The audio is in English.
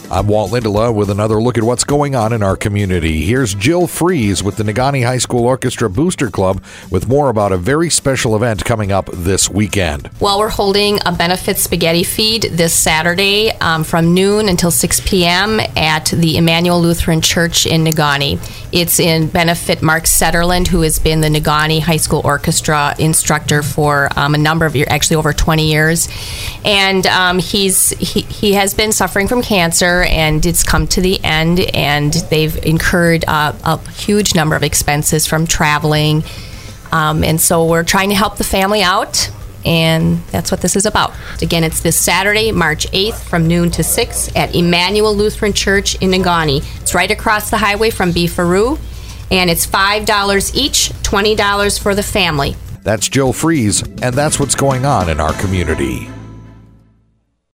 I'm Walt Lindelof with another look at what's going on in our community. Here's Jill Fries with the Negaunee High School Orchestra Booster Club with more about a very special event coming up this weekend. Well, we're holding a benefit spaghetti feed this Saturday from noon until 6 p.m. at the Emmanuel Lutheran Church in Negaunee. It's in benefit Mark Setterland, who has been the Negaunee High School Orchestra instructor for a number of years, actually over 20 years. And he has been suffering from cancer, and it's come to the end, and they've incurred a huge number of expenses from traveling. And so we're trying to help the family out, and that's what this is about. Again, it's this Saturday, March 8th from noon to 6 at Emmanuel Lutheran Church in Negaunee. It's right across the highway from Beefaroo, and it's $5 each, $20 for the family. That's Jill Fries, and that's what's going on in our community.